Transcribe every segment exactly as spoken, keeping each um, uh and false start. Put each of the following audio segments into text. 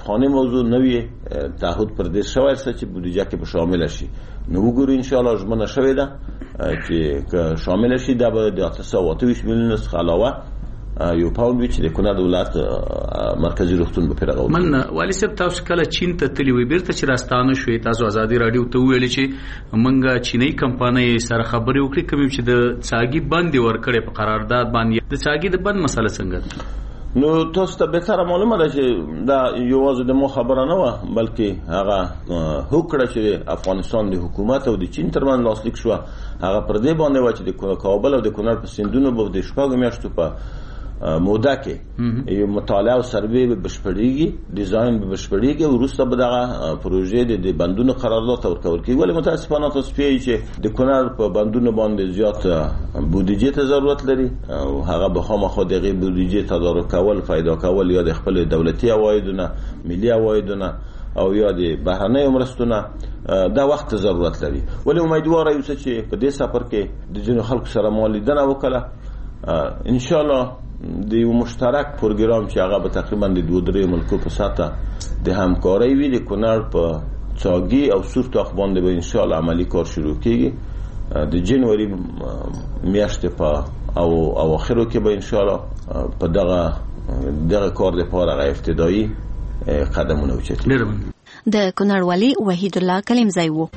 خانه موضوع نوی تعهد پردیش شوی است چې بودجه کې به شامل شي. نو وګورئ ان شاء الله ژمنه شوې ده چې شامل شي دا به د اته سوه اته ویشت میلیون څخه علاوه یو پاوند چې د کونړ ولایت مرکزی روغتون به پیرغو. من والي صاحب تاسو کله چین ته تللی وي بیرته چې راستانه شوې تاسو ازادي رادیو ته ویل چې منګه چینی کمپنۍ سره خبرې وکړي کوم چې د څاګي بند ورکړې په قرارداد باندې د څاګي د بند مسله څنګه؟ نو تاسو ته به تر معلومه ده چې دا یوازې د مو خبره نه و بلکې هغه هوکړه چې افغانستان د حکومت او د چین ترمن لاسلیک شو هغه پر دې باندې و چې د کابل او د کونړ په سیندونو به د شپږ میاشتو په موده کې یو مطالعه او سروې به بشپړیږي ډیزاین به بشپړیږي او وروسته به دغه پروژې د بندونو قرارداد ورکول کیږي. ولی متاسفانه تاسو پیږئ چې د کونړ په بندونو باندې زیات بودیجه ته ضرورت لري او هغه به خامخا دغه بودیجه تدارک کول پیدا کول یا د خپل دولتي عوایدونه ملي عوایدونه او یا د بهرنۍ مرستونه دا وخت ضرورت لري. ولی امیدوار یم چې په دې سفر کې د جنو خلکو سره مالیدنه وکړه ان شاء الله د یو مشترک پروګرام چې هغه به تقریبا د دوه درې ملکو په ساته د همکارۍ وي د کونړ په څاګي او سورتاخ باندې به ان شاء الله عملی کار شروع کیږي د جنوري میاشتې په او اواخرو کې به ان شاء الله په دغه دغه کار لپاره غو ابتدایي قدمونه اوچتي. د کونړ والي وحید الله کلیمزی وو.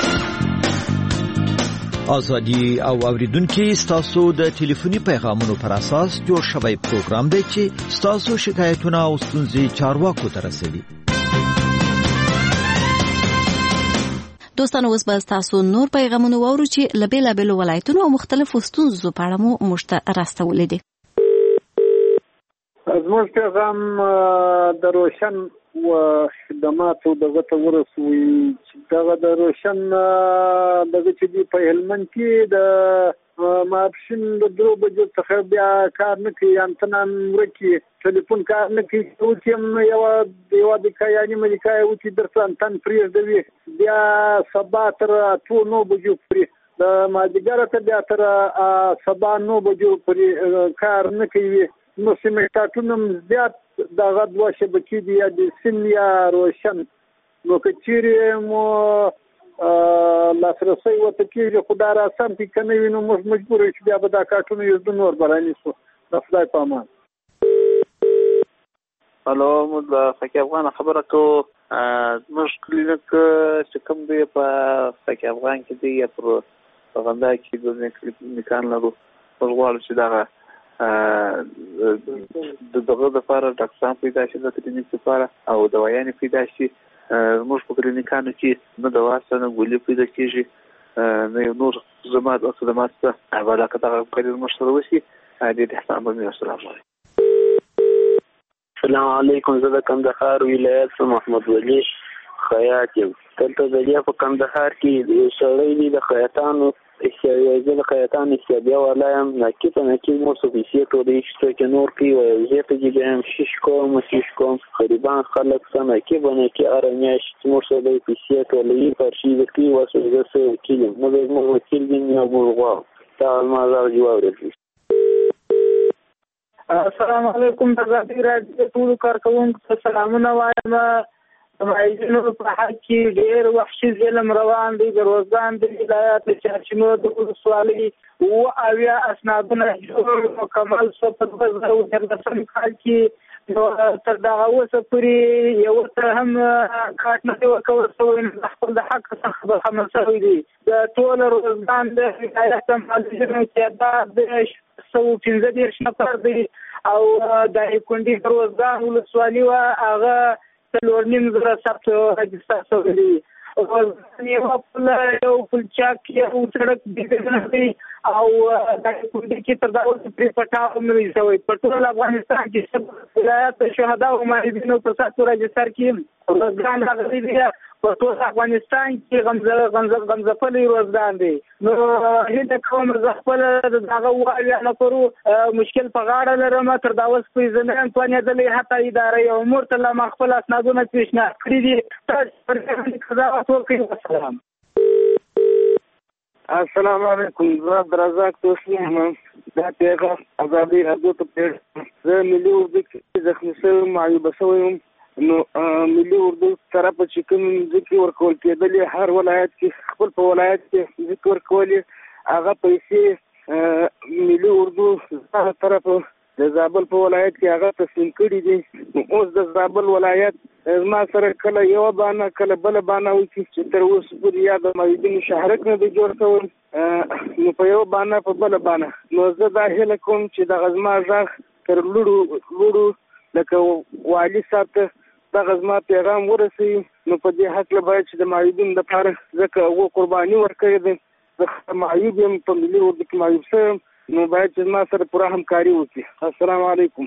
آزادی او اوریدونکو ستاسو د ټلیفوني پیغامونو پر اساس جوړ شوی پروګرام دی چې ستاسو شکایتونه او ستونزې چارواکو ته رسوي. دوستانو اوس به تاسو نور پیغامونه واورو چې له بیلابیلو ولایتونو او مختلفو ستونزو په اړه مو مشته راستولې دي. زموږ پیغام د روشن و خدماتو دغه ته ورسوي چې دغه د روشن دغه چې دی په هلمند کې د ماپښین د درو بجو څخه بیا کار نه کوي انتنان ورکی ټلیفون کار نه کوي او چې یو یو د کایاني ملکای او چې درته انتن پریږدوي بیا سبا تر اتو نو بجو پری د ماجګر ته بیا تر سبا نو بجو پری کار نه کوي. نو سیمټاتونم زیات دغه دوه شبکې دي یا د سیم یا روشن نو که چیرې مو لاسرسی ورته کېږي خو دا راسم چې که نه وي نو موږ مجبور یو چې بیا به دا کارټونه یو نور به رانیسو. د خدای په امان. هلو موږ د فقې افغان خبره کوو. زموږ کلینیک چې کوم دی په فقې افغان کې دی یا پر غندا کې د کلینیکان لرو موږ غواړو چې دغه د دغه لپاره ډاکټران پیدا شي د کلینیک لپاره او دوايانې پیدا شي. موږ په کلینیکانو کې نه دوا سره ګولې پیدا کېږي نه یو نور خدمات او خدمات ته علاقه دغه کلینیک مشترک وشي. دې احسان به مې السلام علیکم. السلام علیکم. زه د کندهار ولایت محمد ولی خیاط یم. دلته د دې په کندهار کې یو سړی دی د خیاطانو استعداد خیاطان استعداد ولایم نکیت نکیت مو سوفیسیه ټولې چې چې نور کې وي زه ته جام شش کوم شش کوم خریبان خلک سم کې باندې کې ارمیاش مو سوفیسیه پیسې ټولې پر شي د کې واسه زه سه کې مو مو وکیل دی نو ورغوا تا ما راځي وره. السلام علیکم حضرت راځي ټول کارکونکو سلامونه وایم. مایجنو په حق کې ډېر وحشي ظلم روان دی. د روزګان د ولایت چارچینو د ولسوالۍ اوه اویا اسنادونه جوړ مکمل شو په دوه زره اتلسم کال کې. نو تر دغه اوسه پورې یو څه هم کاټ نه دی ورکول شوی. خپل د حق څخه برخمن شوی دی. د ټول روزګان د ولایت مالجنو تعداد د سوه پنځه دېرش نفر دی او د کونډې روزګان ولسوالۍ وه هغه څلور نیم زره ثبت رجسټر شوی دی. یو پل یو پلچاک یو سړک ډیزاین دی او د کونډې کې تر دا اوسه پرې پټاو نه وي شوی. په ټول افغانستان کې ولایت د شهدا او مجاهدینو په ساتو رجسټر کې روزګان راغلی دی. په ټول افغانستان کې غمزه غمزه غمزفلې روزګان دی. نو هیڅ کوم زه خپل دغه وایي نه کړو مشکل په غاړه لرم. تر دا اوس په ځنه پنځلې حتی ادارې او مرتله مخفل اسنادونه پیشنهاد کړی دي. تاسو پر قضاوت وکړئ. السلام السلام علیکم. زه عبدالرزاق توسی یم. دا پیغام ازادي رادیو ته پیښ زه ملي اردو کې زخمي شوی معیوبه شوی یم نو ملي اردو طرف چې کوم ځکه ورکول کېدلې هر ولایت کې خپل په ولایت کې ځکه ورکول هغه پیسې ملي اردو طرف د زابل په ولایت کې هغه تسلیم کړي دي. اوس د زابل ولایت ما سره کله یو بانه کله بل بانه وکړي چې تر اوسه پورې یا د معیدین شهرک نه دی جوړ کول نو په یو بانه په بل بانه نو زه دا هیله کوم چې د غزما ځاغ تر لوړو لوړو لکه والی صاحب ته دغه زما پیغام ورسي. نو په دې حق له باید چې د معیدین لپاره ځکه هغو قرباني ورکړې ده زه معیوب یم په ملي اردو کې معیوب شوی نو باید چې ما سره پوره همکاري وکړي. السلام علیکم.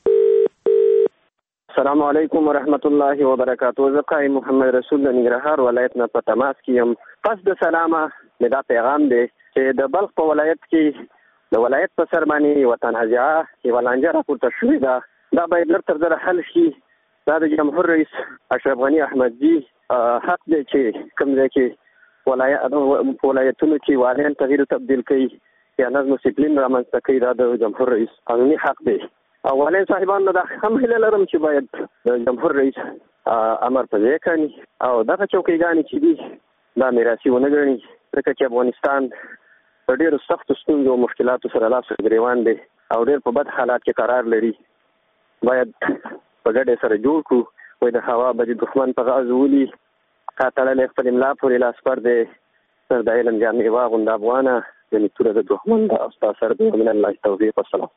السلام علیکم ورحمت الله وبرکاتو. زه قائم محمد رسول د ننګرهار ولایت نه په تماس کې یم. پس د سلامه مې دا پیغام دی چې د بلخ په ولایت کې د ولایت په سر باندې وطن هجعه یوه لانجه راپورته شوې ده. دا باید لږ تر زره حل شي. دا د جمهور رئیس اشرف غني احمدزي حق دی چې کوم ځای کې په ولایتونو کې والیان تغییر تبدیل کوي یا نظم و ډسپلین رامنځته کوي. دا د جمهور رئیس قانوني حق دی. او والیان صاحبانو دا هم هیله لرم چې باید د جمهور رئیس امر په ځای کړي او دغه چوکیګانې چې دي دا میراثي ونه ګڼي ځکه چې افغانستان په ډېرو سختو ستونزو او مشکلاتو سره لاس ګریوان دی او ډېر په بد حالات کې قرار لري. باید په ګډه سره جوړ کړو. وایي د هوا به د دښمن په غاز ولي کا تړلی خپل املا پورې لاس پر دی سر د علم جامع واغوند افغانه یعنې توره د دښمن ده او ستا سر دی من الله توفیق. والسلام.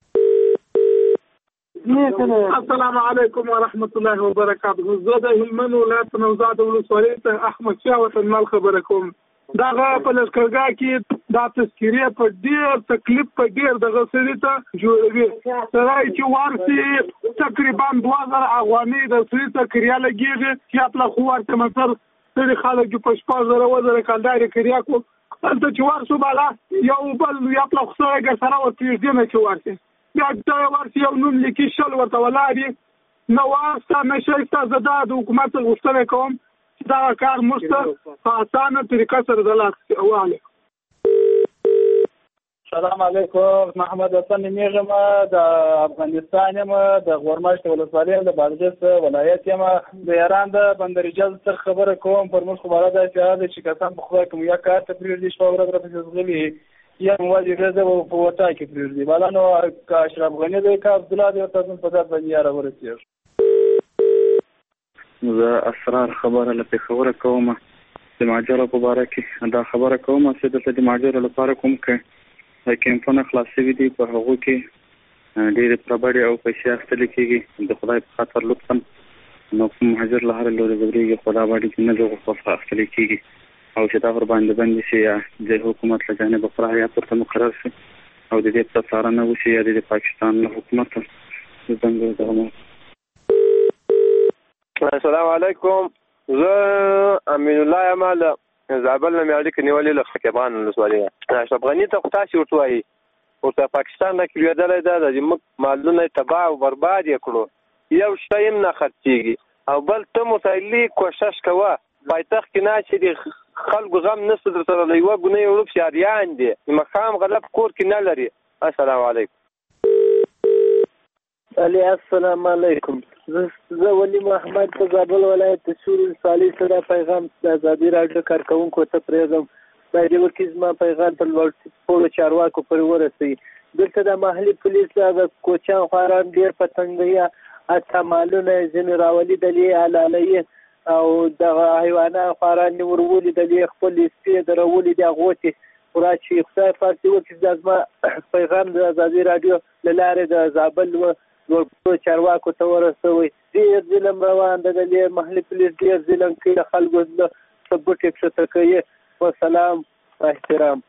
السلام علیکم ورحمت الله وبرکاته. زه د هلمند ولایت نوزاد ولسوالۍ ته احمد شاه وطنمل خبره کوم. دغه په لښکرګاه کې دا تذکیرې په ډېر تکلیف په ډېر دغه سړي ته جوړوي. سړی چې ورسي تقریبا دوه زره افغانۍ د سړي ته کریا لګېږي چې خپله خو ورته مثل ستړي خلک چې په شپږ زره اووه زره کلدارې کریا کړو هلته چې ورسو بالا یو بل یا خپله خو سړی ګرسره ورته پرېږدي نه چې ورسي بیا ته ورسي یو نوم لیکي شل ورته ولاړ وي نه واسته نه شایسته. زه دا د حکومت څخه غوښتنه کوم دا کار موږ ته په اسانه طریقه سره د لاس وعلیکم. سلام علیکم. محمد حسن نمیږم د افغانستان یم د غورمشت ولسوالۍ د بادغیس ولایت یم. د ایران د بندرجل څخه خبره کوم. پر موږ خبره ده چې چې کسان په خدای کوم یا کار ته پرېږدي شپه ورځ راپسې ځغلي یا موازي ورځ په وطا کې پرېږدي بالا نو که اشرف غني دی که عبدالله دی ورته په ذات باندې یا راورسېږي. زه اسرار خبره له پېښوره کوم د مهاجرو په باره کې دا خبره کوم چې دلته د مهاجرو لپاره کوم کې کیمپونه خلاص شوي دي په هغو کې ډېرې پربړې او پیسې اخیستلې کېږي د خدای په خاطر لطفا نو کوم مهاجر له هره لورې ځورېږي خو دا باندې چې نه د هغو څخه اخیستلې کېږي او چې دا ورباندې بندي شي یا د حکومت له جانبه پوره هیات ورته مقرر شي او د دې په څارنه وشي یا د پاکستان له حکومت د دندو دغه. السلام علیکم. زه امین الله یم له زابل نه مې اړیکې نیولې له خکیبان ولسوالۍ نه. اشرف غني ته خو تاسې ورته وایي ورته پاکستان نه کې لوېدلی ده د زموږ مالونه یې تباه او برباد یې کړو یو شی هم نه خرڅېږي او بل ته مسایلي کوشش کوه پایتخت کې نه چې د خلکو غم نشته در سره له یوه ګونۍ وړوب شاریان دي مقام غلب کور کې نه لري. السلام علیکم. علي السلام علیکم. زه ولی محمد په زابل ولایت د سور ولسوالۍ سره پیغام د ازادي راډیو کارکوونکو ته پرېږدم. د دې وکیل زما پیغام په لوړ چارواکو پورې ورسوي. دلته د محلي پولیس د کوچیان خواران ډېر په تنګۍ حتی مالونه یې ځینې راولیدلې حلالوي او دغه حیوانات خواران یې ور ولیدلې خپلې سپې یې درولې دي هغو چې پوره چې خدای پاک وکړي دا زما پیغام د ازادي راډیو له لارې د زابل ورپو چارواکو ته ورسوي. ډېر ظلم روان ده د محلي پولیس ډېر ظلم کوي د خلکو د ثبوت یې کښته کوي. وسلام احترام.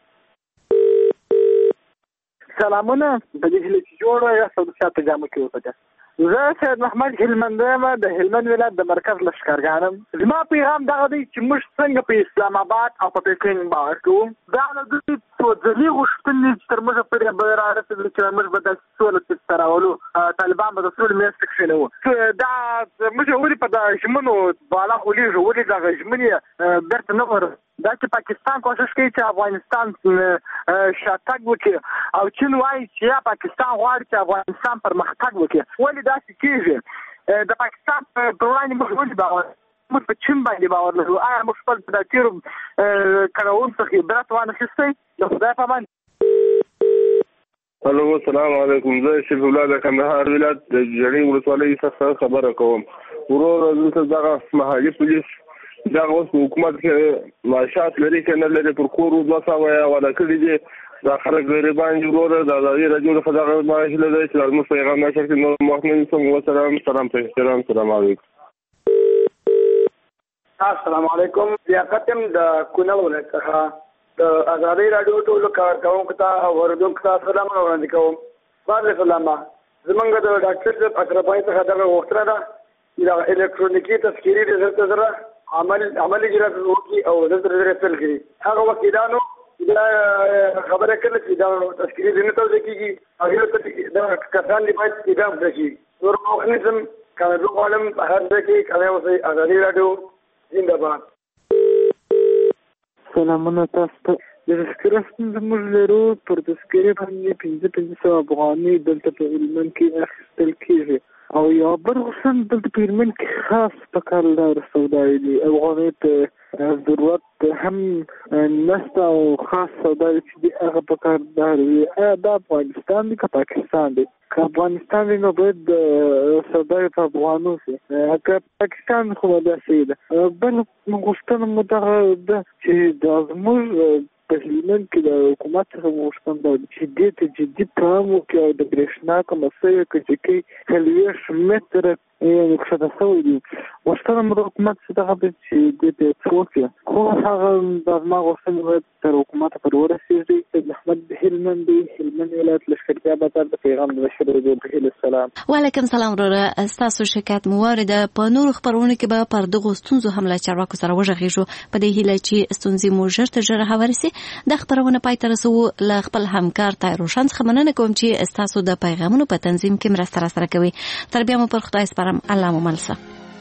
سلامونه د دې هیله چې جوړه یا سوداګر په جامو کې وسته. زه سید محمد هلمند یم د هلمند ولایت د مرکز لښکرګاه یم. زما پیغام دغه دی چې موږ څنګه په اسلام آباد او په پکین باور کوو دا له دوی ځلې غوښتنې چې تر موږه پورې به رارسېدلي چې موږ به د سوله سیسته راولو طالبان به د سولې میاشتې کښې نه وو دا موږ ولې په د ژمنو بالا خولېږو ولې دغه ژمنې بېرته نه غواړو دا چې پاکستان کوشش کوي چې افغانستان شاتګ وکړي او چین وایي چې یا پاکستان غواړي چې افغانستان پرمختګ وکړي ولې داسې کېږي د پاکستان پر وړاندې موږ ولې باور موږ په چین باندې باور لرو؟ آیا موږ خپل د تیرو کړاوونو څخه عبرت وانخیستی؟ د خدای په امان. هلو السلام علیکم. زه شریف الله د کندهار ولایت د جړۍ ولسوالۍ څخه خبره کوم. ورور دلته دغه محلي پولیس دغه اوس په حکومت کې معاشات لري که نه لري، پر کور دوه سوه یې وعده کړي دي. دا خلک غریبان دي. وروره د ازادي راډیو څخه دغه معاش لري چې زموږ پیغام نشر کړي. نور محمد صم وسلام سلام په احترام سلام علیکم. السلام علیکم. لیاقت یم د کونړ ولایت څخه د ازادي راډیو ټولو کارکوونکو ته او اورېدونکو ته سلامونه وړاندې کوم. وعلیکم السلام. زمونږ د ډاکټر صاحب اشرفي څخه دغه غوښتنه ده چې د الکترونیکي تذکیري رضایت سره عمل عملي اجرات وکړي او دلته رسل کړي. هغه وکیلانو دا خبره کړله چې دا تذکیري دې نه توضیح کېږي، هغې ته دا کسان دې باید اعدام کړه شي. نور مخنظم کامیابي غواړم په هر ځای کې کامیاب اوسئ. ازادي راډیو زنده باد. سلامونه تاسو ته. د تذکره ستونزه موږ لرو. پر تذکرې باندې پنځه پنځه سوه افغانۍ دلته په هلمند کې اخیستل کېږي او یو بل غوښتن دلته په هلمند کې خاص په کارلدار سوداوي دي. افغانۍ ته ضرورت هم نشته او خاص سوداوي چې دي هغه په کارلدار وي. آیا دا افغانستان دی که پاکستان دی؟ که افغانستان دی نو باید سوداوي په افغانو شي، که پاکستان خو به داسې ده. بل غوښتنه مو دغه ده چې دا زموږ په هلمند کې د حکومت څخه غوښتنه ده چې دې ته جدي پام وکړي او د برېښنا کومه سویه کچکۍ څلوېښت متره یعنې کښته شوی دي. غوښتنه مو د حکومت څخه دغه ده چې دې ته څه وکړي. خو هغه دا زما غوښتنې باید تر حکومته پورې ورسېږي. سید احمد د هلمند دی، هلمند ولایت لښکرګاه بازار د پیغام د بشر رضا په هیله. سلام. وعلیکم سلام وروره. ستاسو شکایت مو واورېده. په نورو خپرونو کې به پر دغو ستونزو هم له چارواکو سره وغږېږو په دې هیله چې ستونزې مو ژر تر ژره هوارې سي. دا خپرونه پای ته رسوو. له خپل همکار طاهر روشن څخه مننه کوم چې ستاسو د پیغامونو په تنظیم کې مرسته راسره کوي. تر بیا مو پر خدای سپارم. الله مو ملسه.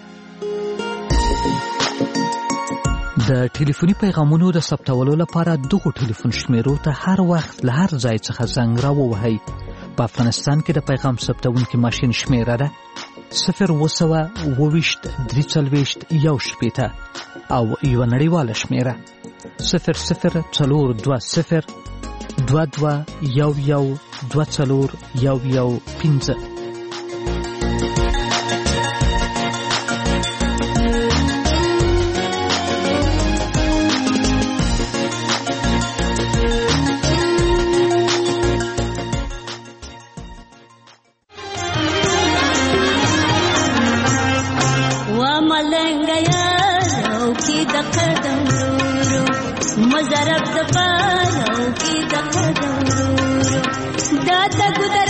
د ټلیفوني پیغامونو د ثبتولو لپاره دغو ټلیفون شمیرو ته هر وخت له هر ځای څخه زنګ راووهئ. په افغانستان کې د پیغام ثبتونکي ماشین شمیره ده صفر اووه سوه اووه ویشت درې څلوېښت یو شپېته او یوه نړیواله شمیره صفر صفر څلور دوه صفر دوه دوه یو یو دوه څلور یو یو پنځه. مزرب د پاره او کی د قدم دا د ګدر